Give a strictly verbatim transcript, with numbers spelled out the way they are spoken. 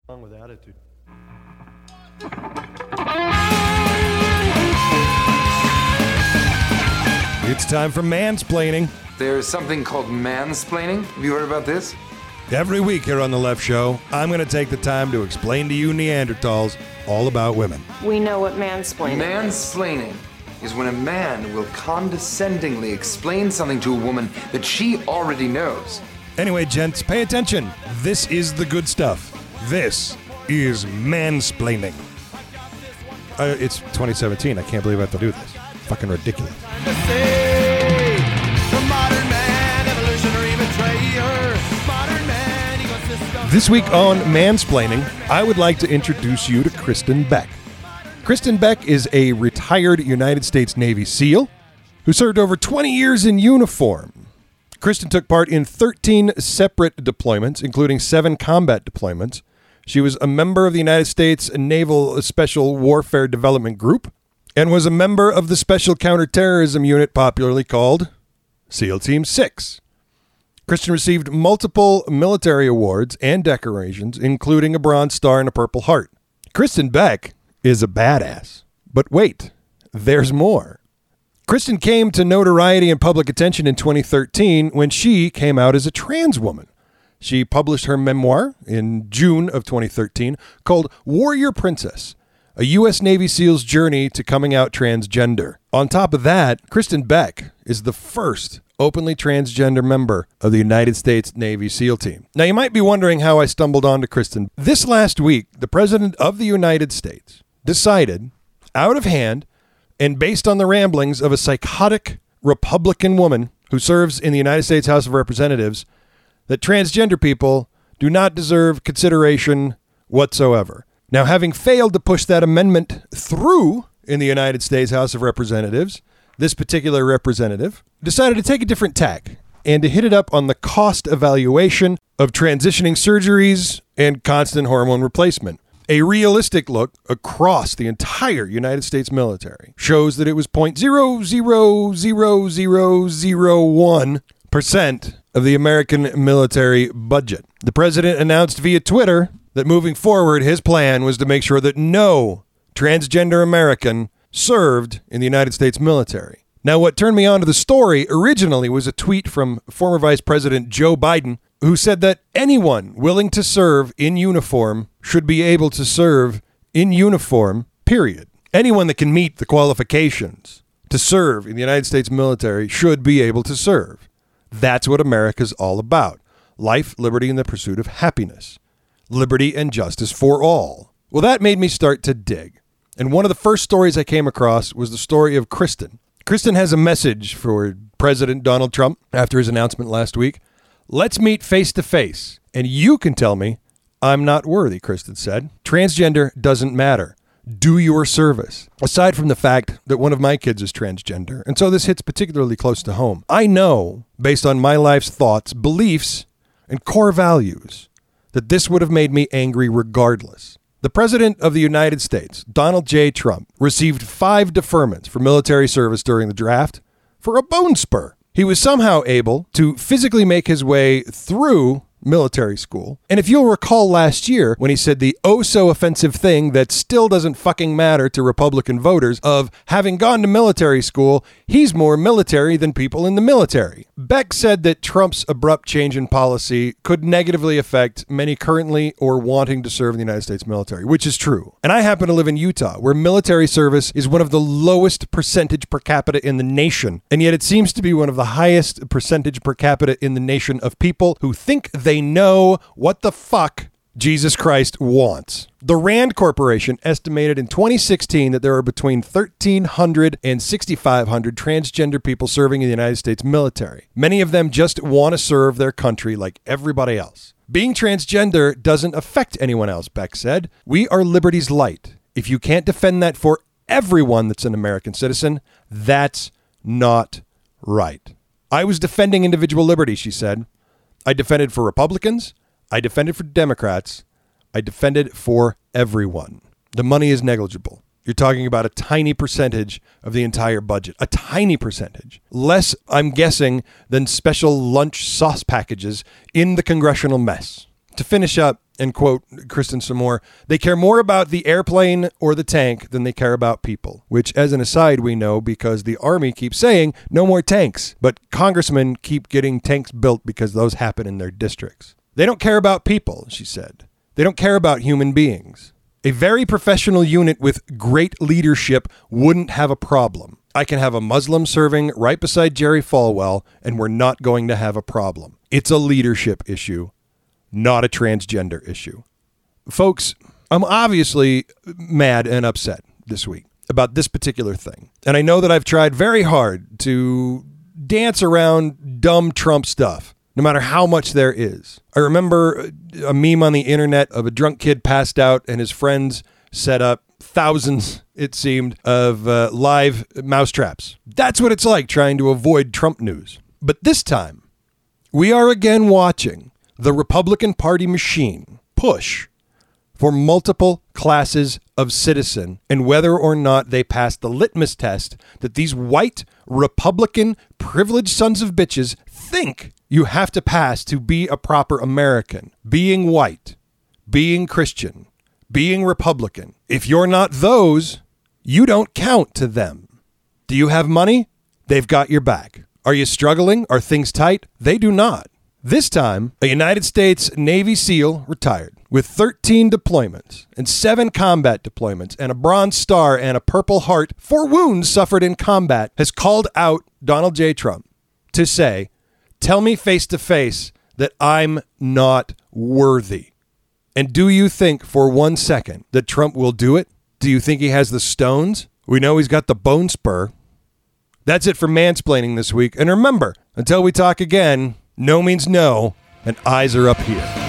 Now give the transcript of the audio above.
Wrong with attitude. It's time for mansplaining. There's something called mansplaining. Have you heard about this? Every week here on The Left Show, I'm going to take the time to explain to you Neanderthals all about women. We know what mansplaining is. Mansplaining is when a man will condescendingly explain something to a woman that she already knows. Anyway, gents, pay attention. This is the good stuff. This is mansplaining. Uh, it's twenty seventeen. I can't believe I have to do this. Fucking ridiculous. This week on Mansplaining, I would like to introduce you to Kristen Beck. Kristen Beck is a retired United States Navy SEAL who served over twenty years in uniform. Kristen took part in thirteen separate deployments, including seven combat deployments. She was a member of the United States Naval Special Warfare Development Group and was a member of the Special Counterterrorism Unit, popularly called SEAL Team six. Kristen received multiple military awards and decorations, including a Bronze Star and a Purple Heart. Kristen Beck is a badass. But wait, there's more. Kristen came to notoriety and public attention in twenty thirteen when she came out as a trans woman. She published her memoir in June of twenty thirteen called Warrior Princess, a U S Navy SEAL's journey to coming out transgender. On top of that, Kristen Beck is the first openly transgender member of the United States Navy SEAL team. Now, you might be wondering how I stumbled onto Kristen. This last week, the President of the United States decided, out of hand, and based on the ramblings of a psychotic Republican woman who serves in the United States House of Representatives, that transgender people do not deserve consideration whatsoever. Now, having failed to push that amendment through in the United States House of Representatives, this particular representative decided to take a different tack and to hit it up on the cost evaluation of transitioning surgeries and constant hormone replacement. A realistic look across the entire United States military shows that it was zero point zero zero zero zero zero one percent of the American military budget. The president announced via Twitter that moving forward, his plan was to make sure that no transgender American served in the United States military. Now, what turned me on to the story originally was a tweet from former Vice President Joe Biden, who said that anyone willing to serve in uniform should be able to serve in uniform, period. Anyone that can meet the qualifications to serve in the United States military should be able to serve. That's what America's all about. Life, liberty, and the pursuit of happiness. Liberty and justice for all. Well, that made me start to dig. And one of the first stories I came across was the story of Kristen. Kristen has a message for President Donald Trump after his announcement last week. Let's meet face to face, and you can tell me I'm not worthy, Kristen said. Transgender doesn't matter. Do your service. Aside from the fact that one of my kids is transgender, and so this hits particularly close to home, I know, based on my life's thoughts, beliefs, and core values, that this would have made me angry regardless. The President of the United States, Donald J. Trump, received five deferments for military service during the draft for a bone spur. He was somehow able to physically make his way through military school. And if you'll recall last year when he said the oh-so-offensive thing that still doesn't fucking matter to Republican voters of having gone to military school, he's more military than people in the military. Beck said that Trump's abrupt change in policy could negatively affect many currently or wanting to serve in the United States military, which is true. And I happen to live in Utah, where military service is one of the lowest percentage per capita in the nation. And yet it seems to be one of the highest percentage per capita in the nation of people who think they They know what the fuck Jesus Christ wants. The Rand Corporation estimated in twenty sixteen that there are between thirteen hundred and sixty-five hundred transgender people serving in the United States military. Many of them just want to serve their country like everybody else. Being transgender doesn't affect anyone else, Beck said. We are liberty's light. If you can't defend that for everyone that's an American citizen, that's not right. I was defending individual liberty, she said. I defended for Republicans. I defended for Democrats. I defended for everyone. The money is negligible. You're talking about a tiny percentage of the entire budget. A tiny percentage. Less, I'm guessing, than special lunch sauce packages in the congressional mess. To finish up, And quote Kristen some more, they care more about the airplane or the tank than they care about people, which as an aside we know because the Army keeps saying no more tanks, but congressmen keep getting tanks built because those happen in their districts. They don't care about people, she said. They don't care about human beings. A very professional unit with great leadership wouldn't have a problem. I can have a Muslim serving right beside Jerry Falwell, and we're not going to have a problem. It's a leadership issue, not a transgender issue. Folks, I'm obviously mad and upset this week about this particular thing. And I know that I've tried very hard to dance around dumb Trump stuff, no matter how much there is. I remember a meme on the internet of a drunk kid passed out and his friends set up thousands, it seemed, of uh, live mousetraps. That's what it's like trying to avoid Trump news. But this time, we are again watching the Republican Party machine push for multiple classes of citizen and whether or not they pass the litmus test that these white Republican privileged sons of bitches think you have to pass to be a proper American. Being white, being Christian, being Republican. If you're not those, you don't count to them. Do you have money? They've got your back. Are you struggling? Are things tight? They do not. This time, a United States Navy SEAL retired with thirteen deployments and seven combat deployments and a Bronze Star and a Purple Heart for wounds suffered in combat has called out Donald J. Trump to say, tell me face to face that I'm not worthy. And do you think for one second that Trump will do it? Do you think he has the stones? We know he's got the bone spur. That's it for Mansplaining this week. And remember, until we talk again, no means no, and eyes are up here.